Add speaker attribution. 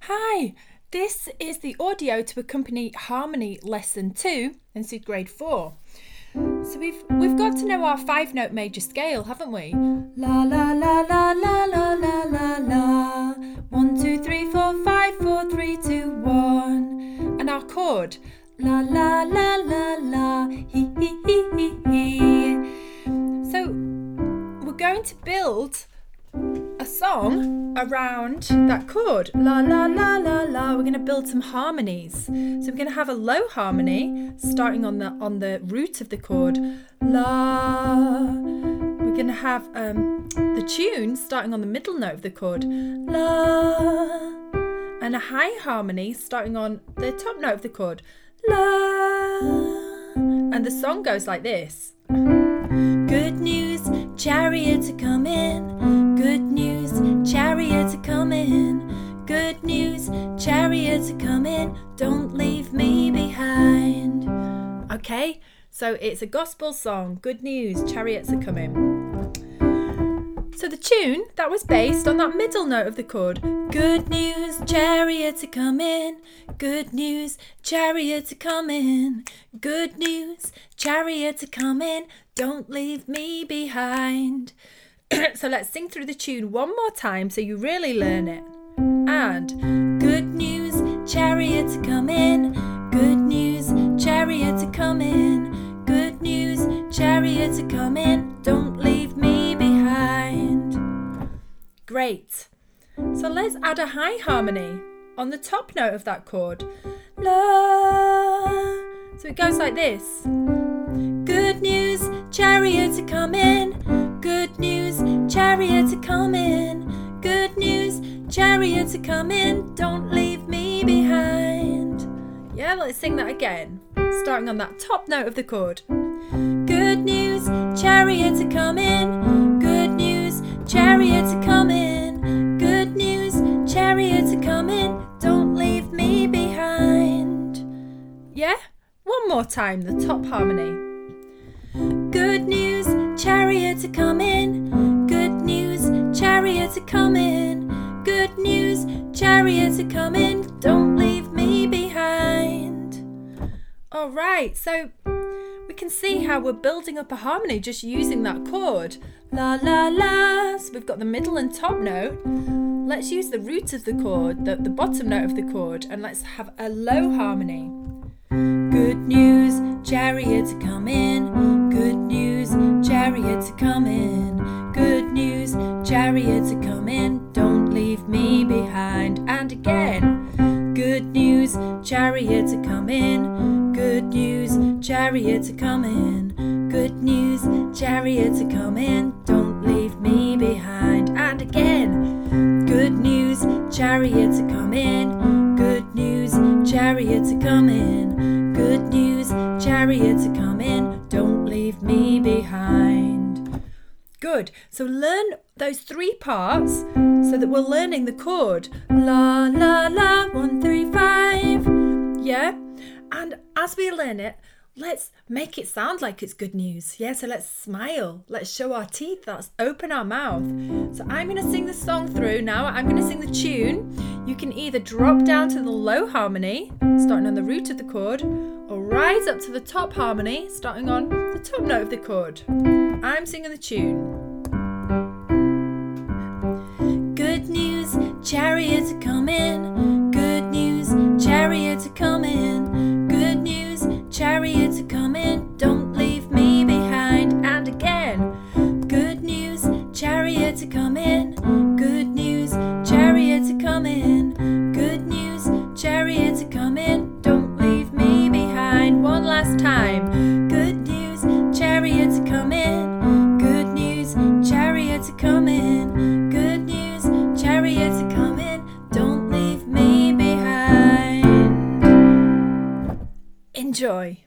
Speaker 1: Hi, this is the audio to accompany Harmony Lesson 2 in Seed Grade 4. So we've got to know our 5-note major scale, haven't we? La la la la la la la la la. 1, 2, 3, 4, 5, 4, 3, 2, 1. And our chord. La la la la la. He he he he he. So we're going to build a song around that chord. La la la la la. We're going to build some harmonies. So we're going to have a low harmony starting on the root of the chord. La. We're going to have the tune starting on the middle note of the chord. La. And a high harmony starting on the top note of the chord. La. And the song goes like this. Good news, chariots are coming. Good news, chariots are coming. Good news, chariots are coming. Don't leave me behind. Okay, so it's a gospel song. Good news, chariots are coming. So the tune, that was based on that middle note of the chord. Good news, chariots are coming. Good news, chariots are coming. Good news, chariots are coming. Don't leave me behind. So let's sing through the tune one more time so you really learn it. And good news, chariots are coming. Good news, chariots are coming. Good news, chariots are coming. Don't leave me behind. Great. So let's add a high harmony on the top note of that chord. La. So it goes like this. Good news, chariots are coming. Good news, chariots are coming. Good news, chariots are coming. Don't leave me behind. Yeah, let's sing that again. Starting on that top note of the chord. Good news, chariots are coming. Good news, chariots are coming. Good news, chariots are coming. Don't leave me behind. Yeah? One more time, the top harmony. Good news, chariots are coming. Good news, chariots are coming. Good news, chariots are coming. Don't leave me behind. All right, so we can see how we're building up a harmony just using that chord. La la la. So we've got the middle and top note. Let's use the root of the chord, the bottom note of the chord, and let's have a low harmony. Good news, chariots are coming. Good news, chariots are coming. Good news, chariots are coming. Don't leave me behind. And again. Good news, chariots are coming. Good news, chariots are coming. Good news, chariots are coming. Don't leave me behind. And again. Good news, chariots are coming. Good news, chariots are coming. Good news, chariots are coming. Don't leave me behind. Good. So learn those 3 parts so that we're learning the chord. La, la, la, 1, 3, 5. Yeah? And as we learn it, let's make it sound like it's good news. Yeah, so let's smile. Let's show our teeth. Let's open our mouth. So I'm going to sing the song through now. I'm going to sing the tune. You can either drop down to the low harmony, starting on the root of the chord, or rise up to the top harmony, starting on the top note of the chord. I'm singing the tune. Good news, chariots are coming. Good news, chariots are coming. Good news, chariots are coming. Don't leave me behind. And again. Good news, chariots are coming. Good news, chariots are coming. Good news, chariots are coming. Don't leave me behind. One last time. Good news, chariots are coming. Good news, chariots are coming. Good news, chariots are coming. Don't leave me behind. Enjoy.